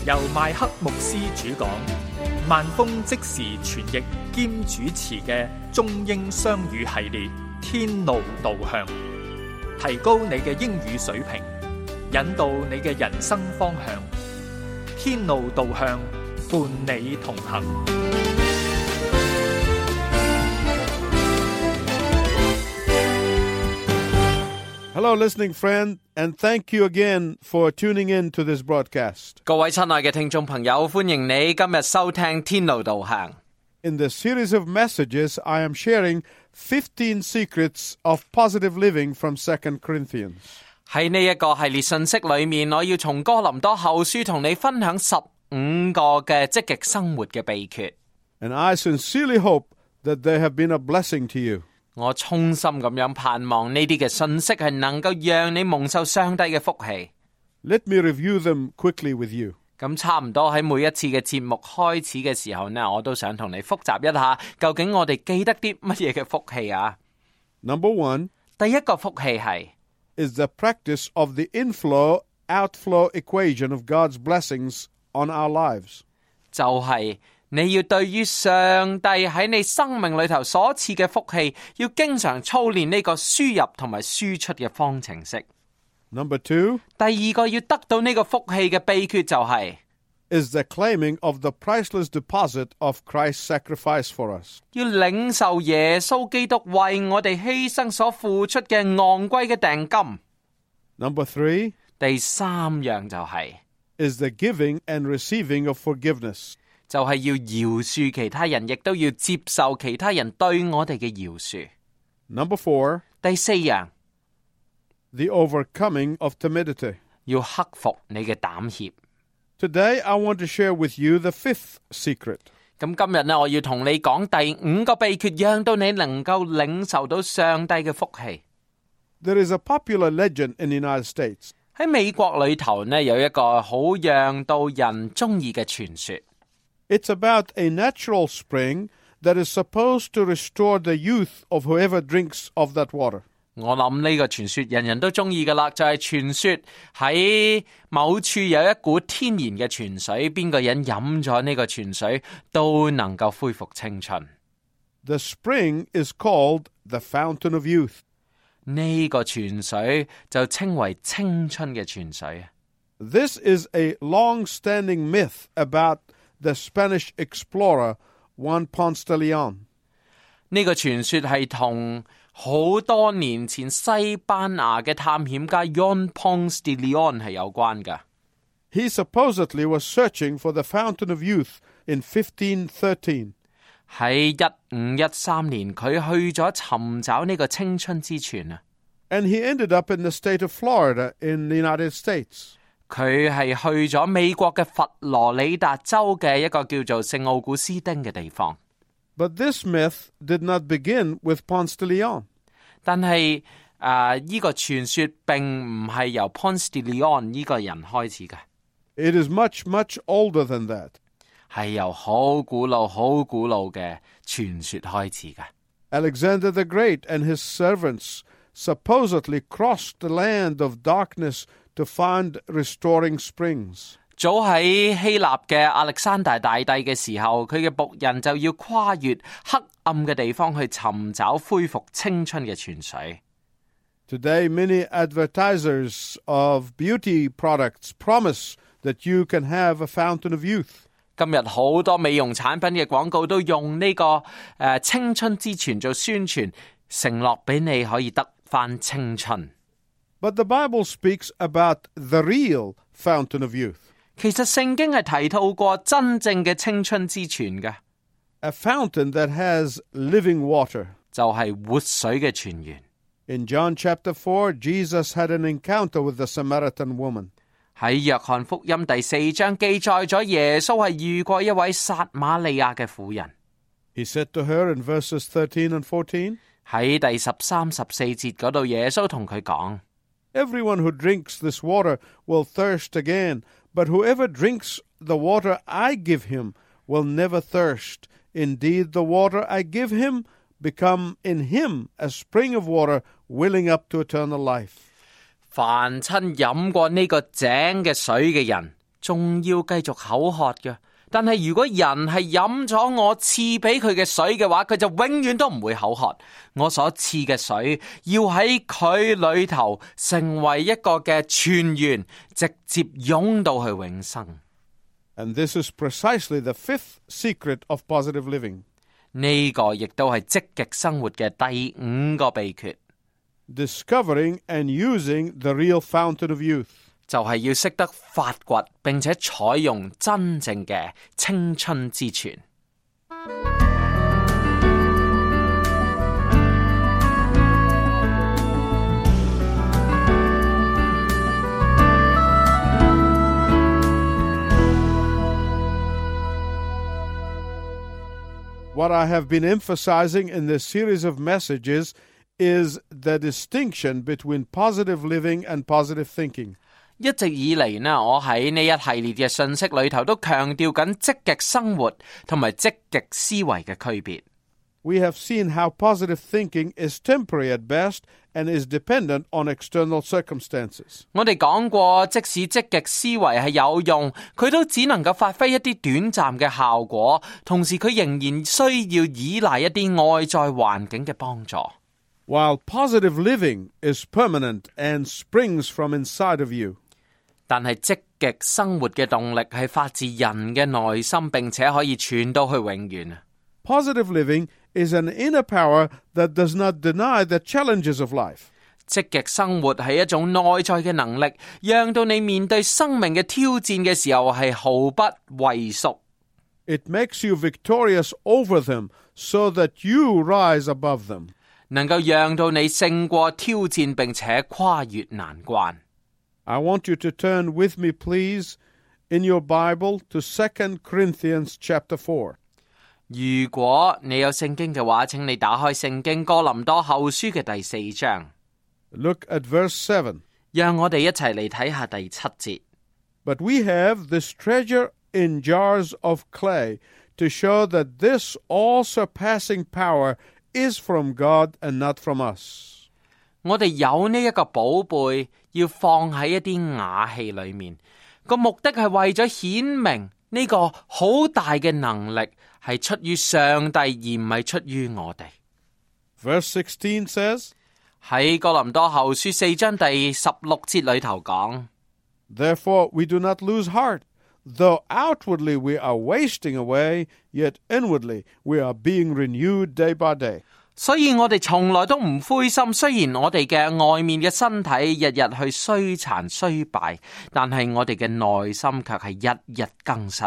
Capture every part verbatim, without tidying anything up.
由麥克牧師主講，萬峰即時傳譯兼主持嘅中英雙語系列《天路導向》，提高你嘅英語水平，引導你嘅人生方向。天路導向，伴你同行。 Hello, listening friend, and thank you again for tuning in to this broadcast. 各位親愛嘅聽眾朋友，歡迎你今日收聽天路導向。 In this series of messages, I am sharing fifteen secrets of positive living from Second Corinthians. 喺呢一個系列信息裏面，我要從哥林多後書同你分享十五個嘅積極生活嘅秘訣。 And I sincerely hope that they have been a blessing to you. 我衷心咁樣盼望呢啲嘅信息係能夠讓你蒙受上帝嘅福氣。 Let me review them quickly with you. 咁差唔多喺每一次嘅節目開始嘅時候呢，我都想同你複習一下，究竟我哋記得啲乜嘢嘅福氣啊？ Number one 第一個福氣係 is the practice of the inflow-outflow equation of God's blessings on our lives. 就係你要對於上帝喺你生命裏頭所賜嘅福氣，要經常操練呢個輸入同埋輸出嘅方程式。 Number two 第二個要得到呢個福氣嘅秘訣就係 is the claiming of the priceless deposit of Christ's sacrifice for us. 要領受耶穌基督為我哋犧牲所付出嘅昂貴嘅訂金。 Number three 第三樣就係 is the giving and receiving of forgiveness. 就係要饒恕其他人，亦都要接受其他人對我哋嘅饒恕。 Number four 第四樣 the overcoming of timidity. 要克服你嘅膽怯。 Today, I want to share with you the fifth secret. 咁今日呢，我要同你講第五個秘訣，讓到你能夠領受到上帝嘅福氣。 There is a popular legend in the United States. 喺美國裏頭呢，有一個好讓到人中意嘅傳說。 It's about a natural spring that is supposed to restore the youth of whoever drinks of that water. 我諗呢個傳說人人都中意噶啦，就係傳說喺某處有一股天然嘅泉水，邊個人飲咗呢個泉水都能夠恢復青春。 The spring is called the Fountain of Youth. 呢個泉水就稱為青春嘅泉水。 This is a long-standing myth about the Spanish explorer Juan Ponce de Leon. 呢個傳說係同好多年前西班牙嘅探險家 Juan Ponce de Leon 係有關㗎。 He supposedly was searching for the Fountain of Youth in fifteen thirteen. 喺一五一三年，佢去咗尋找呢個青春之泉啊。 And he ended up in the state of Florida in the United States. 佢係去咗美國嘅佛羅里達州嘅一個叫做聖奧古斯丁嘅地方。 But this myth did not begin with Ponce de Leon. 但係啊，呢個傳說並唔係由 Ponce de Leon 呢個人開始嘅。 It is much, much older than that. 係由好古老、好古老嘅傳說開始嘅。 Alexander the Great and his servants supposedly crossed the land of darkness to find restoring springs. 早喺希臘嘅亞歷山大大帝嘅時候，佢嘅僕人就要跨越黑暗嘅地方去尋找恢復青春嘅泉水。 Today, many advertisers of beauty products promise that you can have a fountain of youth. 今日好多美容產品嘅廣告都用呢、這個誒、呃、青春之泉做宣傳，承諾俾你可以得返青春。 But the Bible speaks about the real fountain of youth. 其實聖經係提到過真正嘅青春之泉嘅， A fountain that has living water. 就係活水嘅泉源。 In John chapter four, Jesus had an encounter with the Samaritan woman. 喺約翰福音第四章記載咗耶穌係遇過一位撒瑪利亞嘅婦人。 He said to her in verses thirteen and fourteen, 喺第十三、十四節嗰度，耶穌同佢講。 Everyone who drinks this water will thirst again, but whoever drinks the water I give him will never thirst. Indeed, the water I give him become in him a spring of water welling up to eternal life. 凡親飲過呢個井嘅水嘅人， 仲要繼續口渴嘅。但係如果人係飲咗我賜俾佢嘅水嘅話，佢就永遠都唔會口渴。我所賜嘅水要喺佢裏頭成為一個嘅泉源，直接湧到去永生。 And this is precisely the fifth secret of positive living. 呢個亦都係積極生活嘅第五個秘訣。 Discovering and using the real fountain of youth. 就係要識得發掘並且採用真正嘅青春之泉。 What I have been emphasizing in this series of messages is the distinction between positive living and positive thinking. 一直以嚟呢，我喺呢一系列嘅信息裏頭都強調緊積極生活同埋積極思維嘅區別。 We have seen how positive thinking is temporary at best and is dependent on external circumstances. 我哋講過，即使積極思維係有用，佢都只能夠發揮一啲短暫嘅效果，同時佢仍然需要依賴一啲外在環境嘅幫助。 While positive living is permanent and springs from inside of you. 但係積極生活嘅動力係發自人嘅內心，並且可以傳到去永遠。 Positive living is an inner power that does not deny the challenges of life. 積極生活係一種內在嘅能力，讓到你面對生命嘅挑戰嘅時候係毫不畏縮。 It makes you victorious over them so that you rise above them. 能夠讓到你勝過挑戰，並且跨越難關。 I want you to turn with me, please, in your Bible to Second Corinthians chapter four. 如果你有聖經嘅話，請你打開聖經哥林多後書嘅第四章。 Look at verse seven. 讓我哋一齊嚟睇下第七節。 But we have this treasure in jars of clay to show that this all-surpassing power is from God and not from us. 我哋有呢一個寶貝，要放喺一啲瓦器裏面，個目的係為咗顯明呢個好大嘅能力係出於上帝，而唔係出於我哋。 Verse sixteen says, 喺哥林多後書四章第十六節裏頭講 Therefore we do not lose heart, though outwardly we are wasting away, yet inwardly we are being renewed day by day. 所以我哋從來都唔灰心，雖然我哋嘅外面嘅身體日日去衰殘衰敗，但係我哋嘅內心卻係日日更新。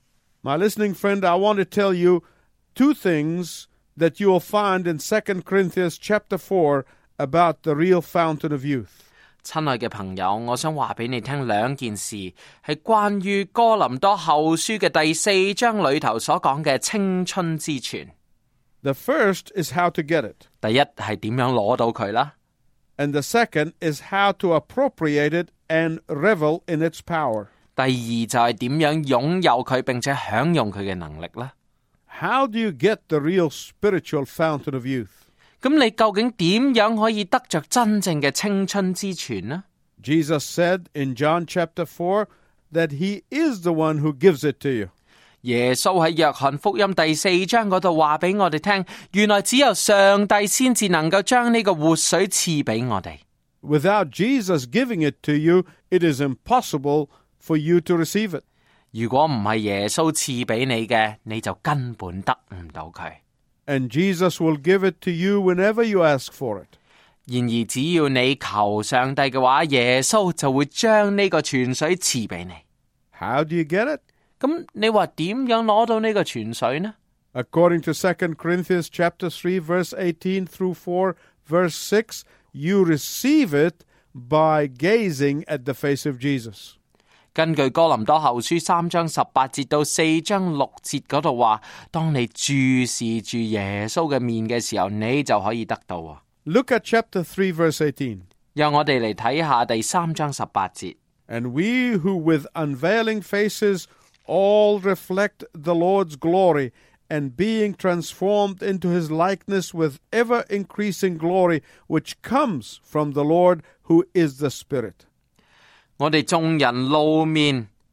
My listening friend, I want to tell you two things that you will find in Second Corinthians chapter four about the real fountain of youth. 親愛嘅朋友，我想話俾你聽兩件事，係關於哥林多後書嘅第四章裏頭所講嘅青春之泉。 The first is how to get it. 第一係點樣攞到佢啦。 And the second is how to appropriate it and revel in its power. 第二就係點樣擁有佢並且享用佢嘅能力啦。 How do you get the real spiritual fountain of youth? 咁你究竟點樣可以得着真正嘅青春之泉呢？ Jesus said in John chapter four that he is the one who gives it to you. 耶穌喺約翰福音第四章嗰度話俾我哋聽，原來只有上帝先至能夠將呢個活水賜俾我哋。 Without Jesus giving it to you, it is impossible for you to receive it. 如果唔係耶穌賜俾你嘅，你就根本得唔到佢。 And Jesus will give it to you whenever you ask for it. 然而只要你求上帝嘅話，耶穌就會將呢個泉水賜俾你。 How do you get it? 咁你話點樣攞到呢個泉水呢？ According to Second Corinthians chapter three, verse eighteen through four, verse six, you receive it by gazing at the face of Jesus. 根據哥林多後書三章十八節到四章六節嗰度話，當你注視住耶穌嘅面嘅時候，你就可以得到啊。 Look at chapter three, verse eighteen. 讓我哋嚟睇下第三章十八節。 And we who with unveiling faces all reflect the Lord's glory, and being transformed into his likeness with ever-increasing glory, which comes from the Lord who is the Spirit. 我哋眾人露面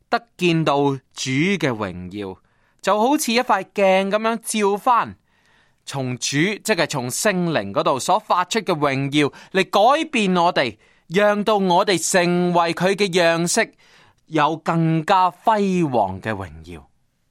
得見到主嘅榮耀，就好似一塊鏡咁樣照翻，從主即係從聖靈嗰度所發出嘅榮耀嚟改變我哋，讓到我哋成為佢嘅樣式，有更加輝煌嘅榮耀。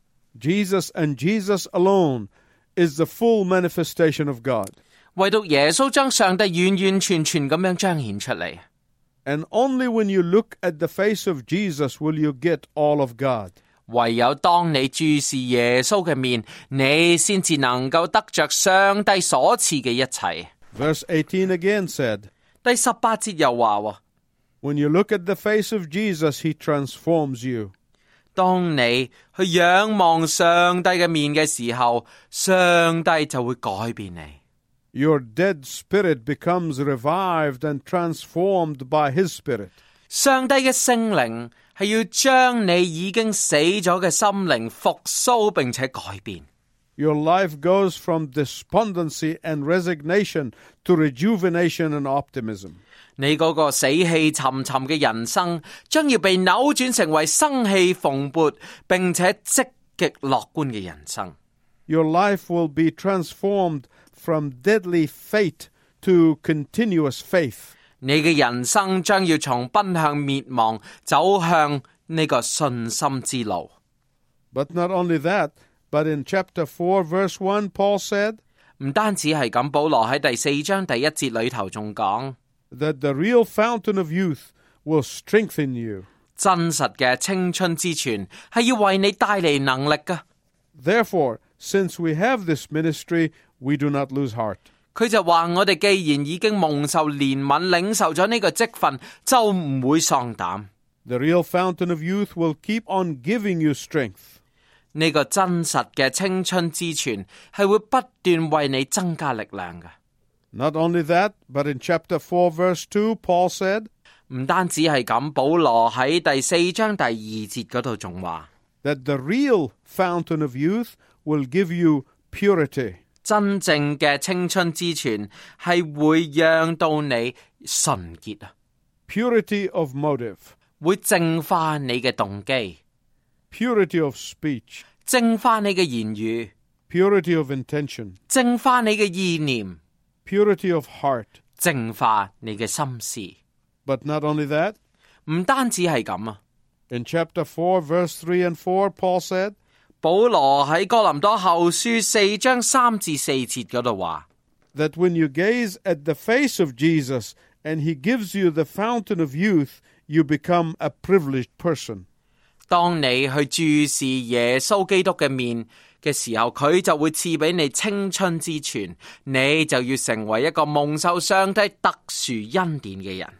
Jesus and Jesus alone is the full manifestation of God. 唯獨耶穌將上帝完完全全咁樣彰顯出嚟。 And only when you look at the face of Jesus will you get all of God. 唯有當你注視耶穌嘅面，你先至能夠得着上帝所賜嘅一切。 Verse eighteen again said, 第十八節又話， When you look at the face of Jesus, he transforms you. 當你去仰望上帝嘅面嘅時候，上帝就會改變你。 Your dead spirit becomes revived and transformed by his spirit. 上帝嘅聖靈係要將你已經死咗嘅心靈復甦並且改變。 Your life goes from despondency and resignation to rejuvenation and optimism. 你嗰個死氣沉沉嘅人生將要被扭轉成為生氣蓬勃並且積極樂觀嘅人生。 Your life will be transformed from deadly fate to continuous faith. 你嘅人生將要從奔向滅亡走向呢個信心之路。 But not only that, but in chapter four, verse one, Paul said, 唔單止係咁，保羅喺第四章第一節裏頭仲講 that the real fountain of youth will strengthen you. 真實嘅青春之泉係要為你帶嚟能力㗎。 Therefore, since we have this ministry, we do not lose heart. 佢就話我哋既然已經蒙受憐憫，領受咗呢個職分，就唔會喪膽。 The real fountain of youth will keep on giving you strength. 呢個真實嘅青春之泉係會不斷為你增加力量嘅。 Not only that, but in chapter four, verse two, Paul said, 唔單止係咁，保羅喺第四章第二節嗰度仲話 that the real fountain of youth will give you purity. 真正嘅青春之泉係會讓到你純潔啊， Purity of motive, 會淨化你嘅動機， purity of speech, 淨化你嘅言語， purity of intention, 淨化你嘅意念， purity of heart. 淨化你嘅心思。 But not only that, 唔單止係咁啊， in chapter four, verse three and four, Paul said, 保羅喺哥林多後書四章三至四節嗰度話 that when you gaze at the face of Jesus and he gives you the fountain of youth, you become a privileged person. 當你去注視耶穌基督嘅面嘅時候，佢就會賜俾你青春之泉，你就要成為一個蒙受上帝特殊恩典嘅人。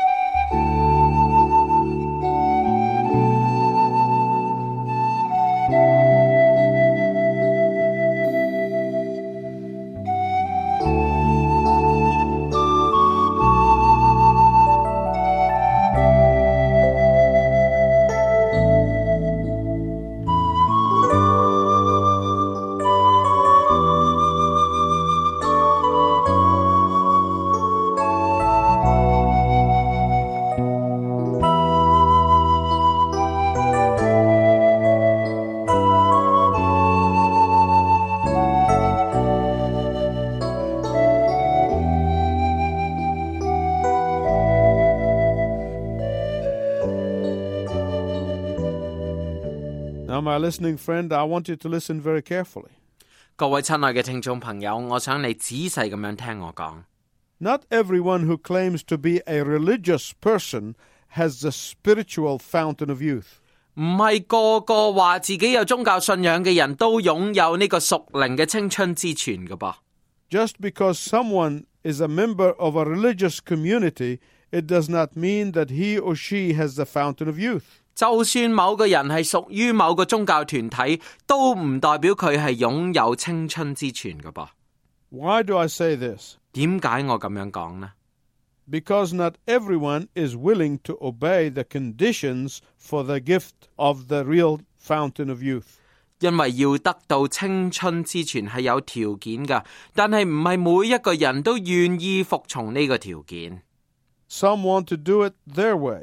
Now, my listening friend, I want you to listen very carefully. 各位親愛嘅聽眾朋友，我想你仔細咁樣聽我講。 Not everyone who claims to be a religious person has the spiritual fountain of youth. 唔係個個話自己有宗教信仰嘅人都擁有呢個屬靈嘅青春之泉㗎噃。 Just because someone is a member of a religious community, it does not mean that he or she has the fountain of youth. 就算某個人係屬於某個宗教團體，都唔代表佢係擁有青春之泉㗎噃。 Why do I say this? 點解我咁樣講呢？ Because not everyone is willing to obey the conditions for the gift of the real fountain of youth. 因為要得到青春之泉係有條件㗎，但係唔係每一個人都願意服從呢個條件。 Some want to do it their way.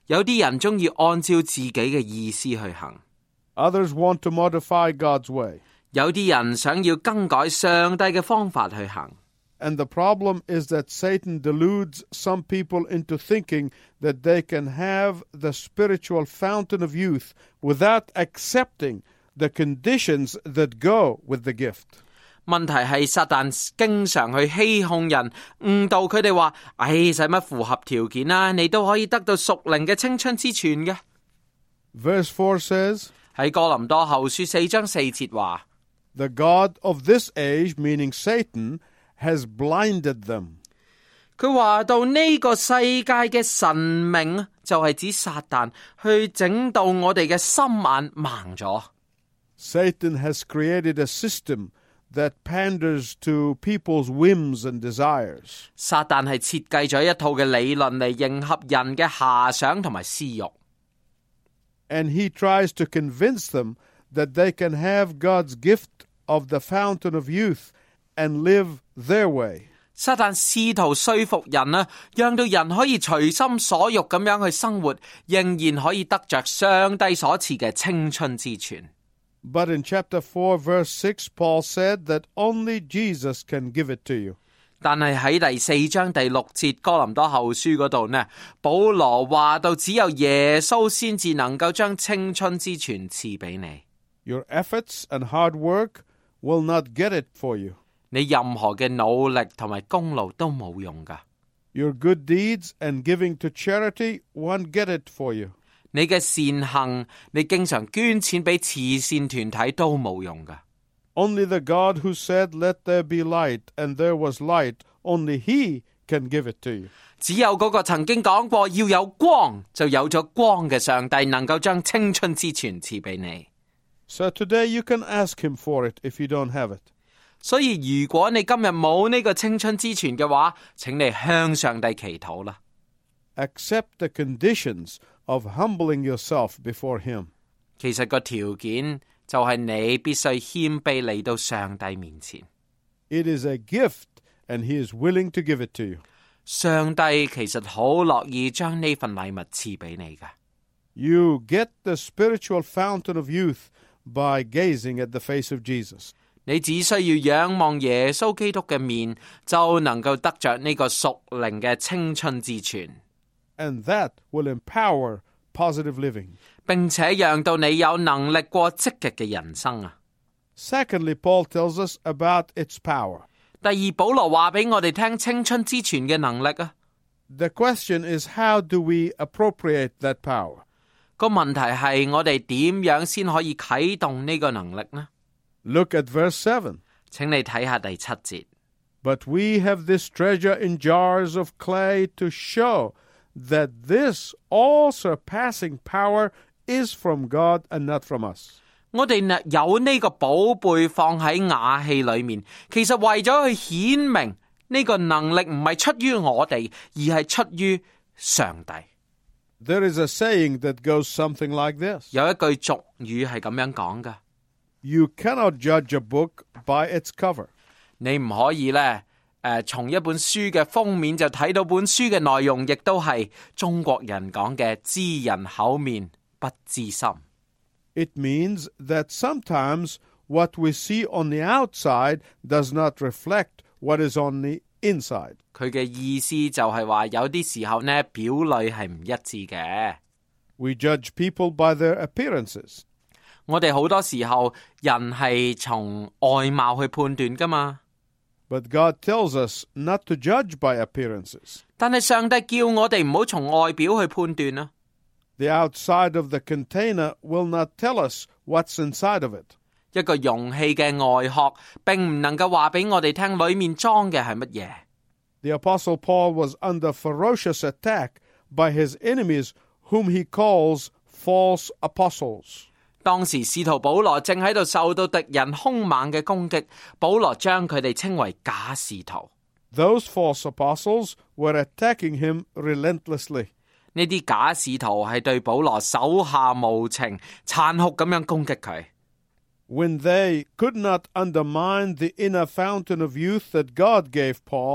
有啲人中意按照自己嘅意思去行， Others want to modify God's way. 有啲人想要更改上帝嘅方法去行。 And the problem is that Satan deludes some people into thinking that they can have the spiritual fountain of youth without accepting the conditions that go with the gift. 問題係撒旦經常去欺哄人，誤導佢哋話：唉，使乜符合條件啊？你都可以得到屬靈嘅青春之泉嘅。 Verse four says, 喺哥林多後書四章四節話： The God of this age, meaning Satan, has blinded them. 佢話到呢個世界嘅神明就係指撒旦，去整到我哋嘅心眼盲咗。 Satan has created a system that panders to people's whims and desires. 撒旦係設計咗一套嘅理論嚟迎合人嘅遐想同埋私欲， And he tries to convince them that they can have God's gift of the fountain of youth and live their way. 撒旦試圖說服人啊，讓到人可以隨心所欲咁樣去生活，仍然可以得着上帝所賜嘅青春之泉。 But in chapter four, verse six, Paul said that only Jesus can give it to you. 但係喺第四章第六節哥林多後書嗰度呢，保羅話到只有耶穌先至能夠將青春之泉賜俾你， Your efforts and hard work will not get it for you. 你任何嘅努力同埋功勞都冇用噶， Your good deeds and giving to charity won't get it for you. 你嘅善行，你經常捐錢俾慈善團體都冇用噶。 Only the God who said, "Let there be light," and there was light, only he can give it to you. 只有嗰個曾經講過要有光，就有咗光嘅上帝，能夠將青春之泉賜俾你。 So today you can ask him for it if you don't have it. 所以如果你今日冇呢個青春之泉嘅話，請你向上帝祈禱啦。 Accept the conditions of humbling yourself before him. 其實個條件就係你必須謙卑嚟到上帝面前。 It is a gift, and he is willing to give it to you. 上帝其實好樂意將呢份禮物賜俾你㗎。 You get the spiritual fountain of youth by gazing at the face of Jesus. 你只需要仰望耶穌基督嘅面，就能夠得着呢個屬靈嘅青春之泉， And that will empower positive living. 並且讓到你有能力過積極嘅人生啊！ Secondly, Paul tells us about its power. 第二，保羅話俾我哋聽青春之泉嘅能力啊！ The question is, how do we appropriate that power? 個問題係我哋點樣先可以啟動呢個能力呢？ Look at verse seven. 請你睇下第七節。 But we have this treasure in jars of clay to show that this all-surpassing power is from God and not from us. 我哋有呢個寶貝放喺瓦器裏面，其實為咗去顯明呢個能力唔係出於我哋，而係出於上帝。 There is a saying that goes something like this. 有一句俗語係咁樣講噶： You cannot judge a book by its cover. 你唔可以呢，誒，從一本書嘅封面就睇到本書嘅內容，亦都係中國人講嘅知人口面不知心。 It means that sometimes what we see on the outside does not reflect what is on the inside. 佢嘅意思就係話，有啲時候呢，表裏係唔一致嘅。 We judge people by their appearances. 我哋好多時候人係從外貌去判斷噶嘛， But God tells us not to judge by appearances. 但係上帝叫我哋唔好從外表去判斷啊。 The outside of the container will not tell us what's inside of it. 一個容器嘅外殼並唔能夠話俾我哋聽裏面裝嘅係乜嘢。 The Apostle Paul was under ferocious attack by his enemies, whom he calls false apostles. 當時使徒保羅正喺度受到敵人兇猛嘅攻擊，保羅將佢哋稱為假使徒。 Those false apostles were attacking him relentlessly. 呢啲假使徒係對保羅手下無情、殘酷咁樣攻擊佢。 When they could not undermine the inner fountain of youth that God gave Paul,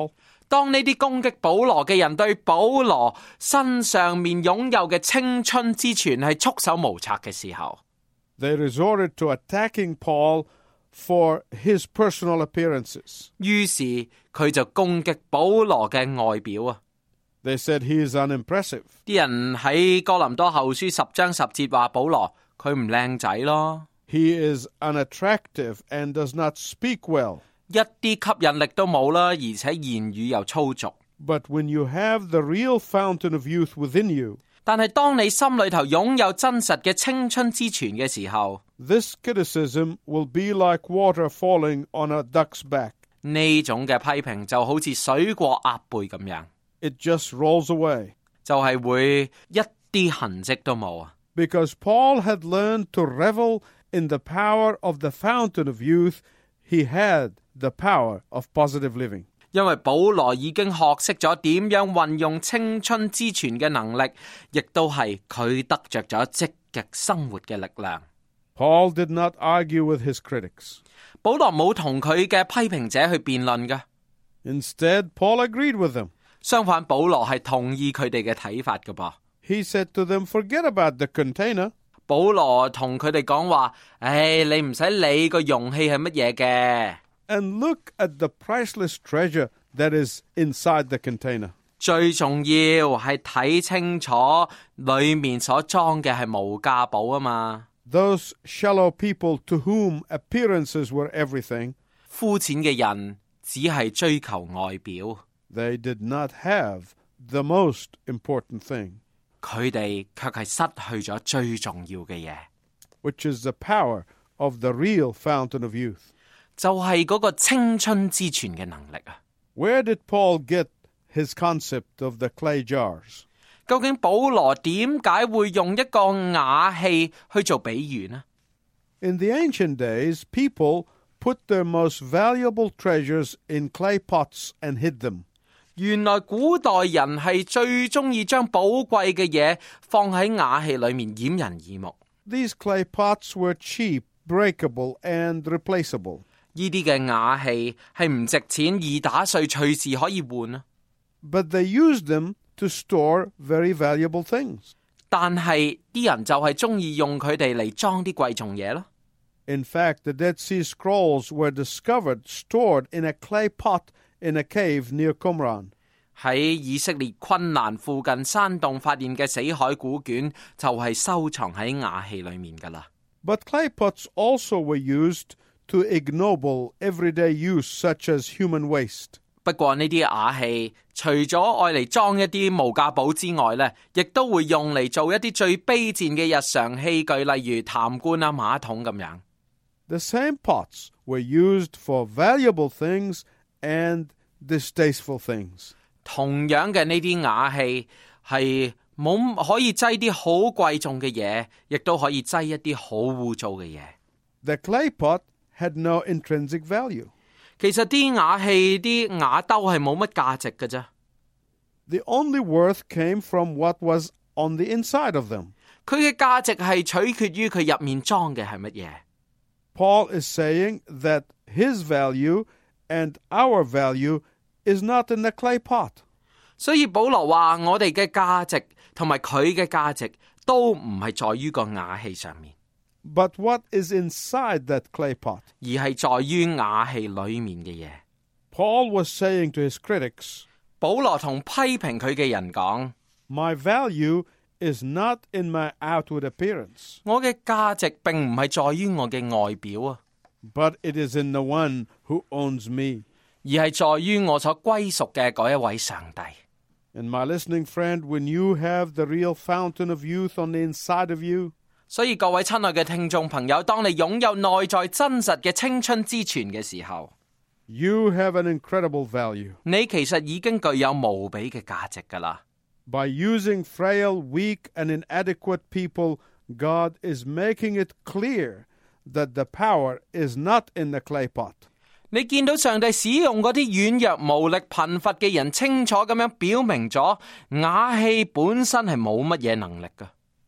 當呢啲攻擊保羅嘅人對保羅身上面擁有嘅青春之泉係束手無策嘅時候， they resorted to attacking Paul for his personal appearances. 於是佢就攻擊保羅嘅外表啊！ They said he is unimpressive. 啲人喺哥林多後書十章十節話保羅佢唔靚仔咯， He is unattractive and does not speak well. 一啲吸引力都冇啦，而且言語又粗俗。 But when you have the real fountain of youth within you, 但係當你心裏頭擁有真實嘅青春之泉嘅時候， this criticism will be like water falling on a duck's back. 呢種嘅批評就好似水過鴨背咁樣， It just rolls away. 就係會一啲痕跡都冇啊！ Because Paul had learned to revel in the power of the fountain of youth, he had the power of positive living. 因為保羅已經學識咗點樣運用青春之泉嘅能力，亦都係佢得着咗積極生活嘅力量。 Paul did not argue with his critics. 保羅冇同佢嘅批評者去辯論嘅， Instead, Paul agreed with them. 相反保羅係同意佢哋嘅睇法嘅噃。 He said to them, forget about the container. 保羅同佢哋講話，唉，你唔使理個容器係乜嘢嘅。 And look at the priceless treasure that is inside the container. 最重要係睇清楚裏面所裝嘅係無價寶啊嘛。 Those shallow people to whom appearances were everything, 膚淺嘅人只係追求外表， they did not have the most important thing, 佢哋卻係失去咗最重要嘅嘢， which is the power of the real fountain of youth. 就係嗰個青春之泉嘅能力啊！ Where did Paul get his concept of the clay jars? 究竟保羅點解會用一個瓦器去做比喻呢？ In the ancient days, people put their most valuable treasures in clay pots and hid them. 原來古代人係最中意將寶貴嘅嘢放喺瓦器裏面掩人耳目。 These clay pots were cheap, breakable, and replaceable. 呢啲嘅瓦器係唔值錢，易打碎，隨時可以換啊！ But they used them to store very valuable things. 但係啲人就係中意用佢哋嚟裝啲貴重嘢咯。 In fact, the Dead Sea Scrolls were discovered stored in a clay pot in a cave near Qumran. 喺以色列昆蘭附近山洞發現嘅死海古卷就係收藏喺瓦器裏面噶啦。 But clay pots also were used to ignoble everyday use such as human waste. 不過呢啲瓦器除咗愛嚟裝一啲無價寶之外呢，亦都會用嚟做一啲最卑賤嘅日常器具，例如痰罐啊、馬桶咁樣。 The same pots were used for valuable things and distasteful things. 同樣嘅呢啲瓦器係冇可以擠啲好貴重嘅嘢，亦都可以擠一啲好污糟嘅嘢。 The clay pot had no intrinsic value. 其實啲瓦器、啲瓦兜係冇乜價值嘅啫。 The only worth came from what was on the inside of them. 佢嘅價值係取決於佢入面裝嘅係乜嘢。 Paul is saying that his value and our value is not in the clay pot. 所以保羅話我哋嘅價值同埋佢嘅價值都唔係在於個瓦器上面， But what is inside that clay pot? 而係在於瓦器裏面嘅嘢。 Paul was saying to his critics, 保羅同批評佢嘅人講， my value is not in my outward appearance, 我嘅價值並唔係在於我嘅外表啊， but it is in the one who owns me. 而係在於我所歸屬嘅嗰一位上帝。 And my listening friend, when you have the real fountain of youth on the inside of you, 所以各位親愛嘅聽眾朋友，當你擁有內在真實嘅青春之泉嘅時候， you have an incredible value. 你其實已經具有無比嘅價值㗎啦。 By using frail, weak, and inadequate people, God is making it clear that the power is not in the clay pot. 你見到上帝使用嗰啲軟弱無力貧乏嘅人，清楚咁樣表明咗瓦器本身係冇乜嘢能力㗎，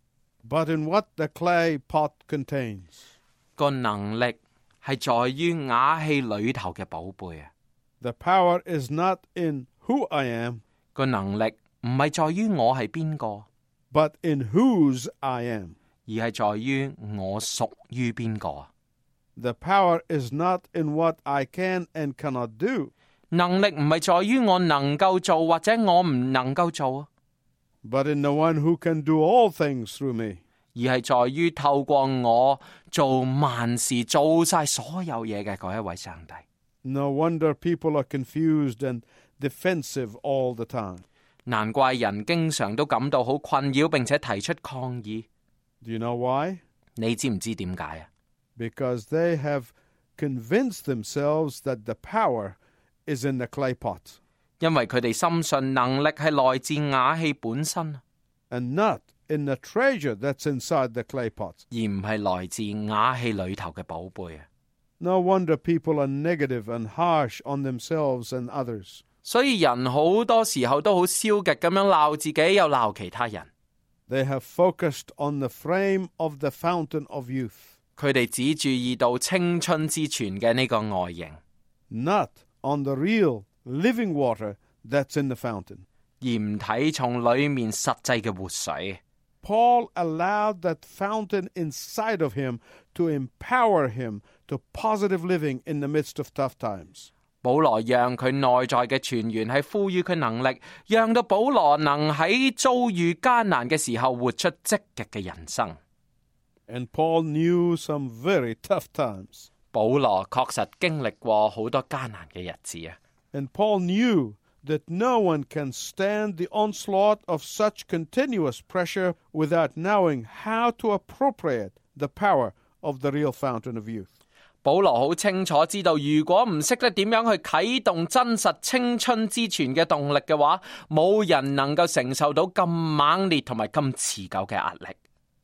but in what the clay pot contains. 個能力係在於瓦器裏頭嘅寶貝啊！ The power is not in who I am, 個能力唔係在於我係邊個， but in whose I am. 而係在於我屬於邊個。 The power is not in what I can and cannot do, 能力唔係在於我能夠做或者我唔能夠做， but in the one who can do all things through me. 而係在於透過我做萬事做晒所有嘢嘅嗰一位上帝。 No wonder people are confused and defensive all the time. 難怪人經常都感到好困擾，並且提出抗議。 Do you know why? 你知唔知點解啊？ Because they have convinced themselves that the power is in the clay pot 因為佢哋深信能力係來自瓦器本身， and not in the treasure that's inside the clay pot. 而唔係來自瓦器裏頭嘅寶貝啊！ No wonder people are negative and harsh on themselves and others. 所以人好多時候都好消極咁樣鬧自己，又鬧其他人。 They have focused on the frame of the fountain of youth, 佢哋只注意到青春之泉嘅呢個外形， not on the real living water that's in the fountain. 而唔睇重裏面實際嘅活水。 Paul allowed that fountain inside of him to empower him to positive living in the midst of tough times. 保羅讓佢內在嘅泉源係賦予佢能力，讓到保羅能喺遭遇艱難嘅時候活出積極嘅人生。 And Paul knew some very tough times. 保羅確實經歷過好多艱難嘅日子啊！ And Paul knew that no one can stand the onslaught of such continuous pressure without knowing how to appropriate the power of the real fountain of youth. 保羅好清楚知道，如果唔識得點樣去啟動真實青春之泉嘅動力嘅話，冇人能夠承受到咁猛烈同埋咁持久嘅壓力。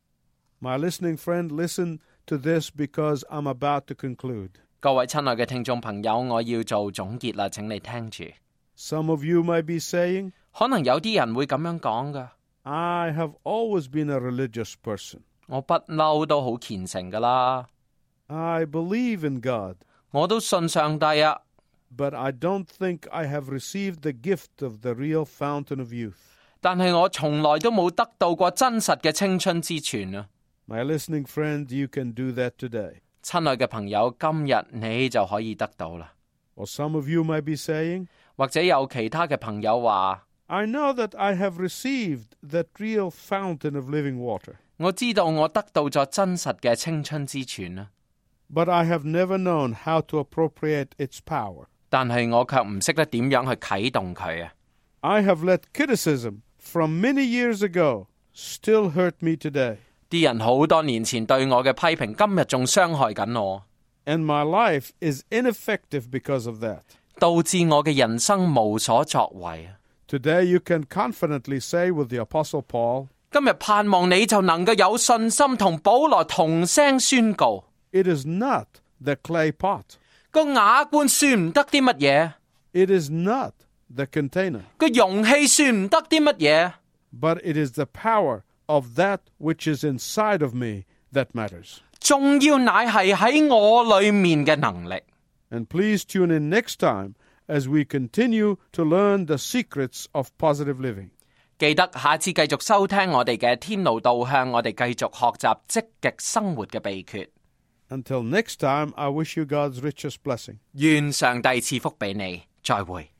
My listening friend, listen to this because I'm about to conclude. 各位親愛嘅聽眾朋友，我要做總結啦，請你聽住。 Some of you may be saying, 可能有啲人會咁樣講噶， I have always been a religious person. 我不嬲都好虔誠噶啦， I believe in God, 我都信上帝啊， but I don't think I have received the gift of the real fountain of youth. 但係我從來都冇得到過真實嘅青春之泉啊！ My listening friend, you can do that today. 親愛嘅朋友，今日你就可以得到啦。 Or some of you may be saying, 或者有其他嘅朋友話， I know that I have received that real fountain of living water, 我知道我得到咗真實嘅青春之泉啊， but I have never known how to appropriate its power. 但係我卻唔識得點樣去啟動佢啊。 I have let criticism from many years ago still hurt me today, 啲人好多年前對我嘅批評，今日仲傷害緊我， and my life is ineffective because of that. 導致我嘅人生無所作為啊。 Today you can confidently say with the Apostle Paul, 今日盼望你就能夠有信心同保羅同聲宣告， it is not the clay pot, 個瓦罐算唔得啲乜嘢， it is not the container, 個容器算唔得啲乜嘢， but it is the power of that which is inside of me that matters. 重要乃係喺我裏面嘅能力。 And please tune in next time as we continue to learn the secrets of positive living. 記得下次繼續收聽我哋嘅天路導向，我哋繼續學習積極生活嘅秘訣。 Until next time, I wish you God's richest blessing. 願上帝賜福俾你，再會。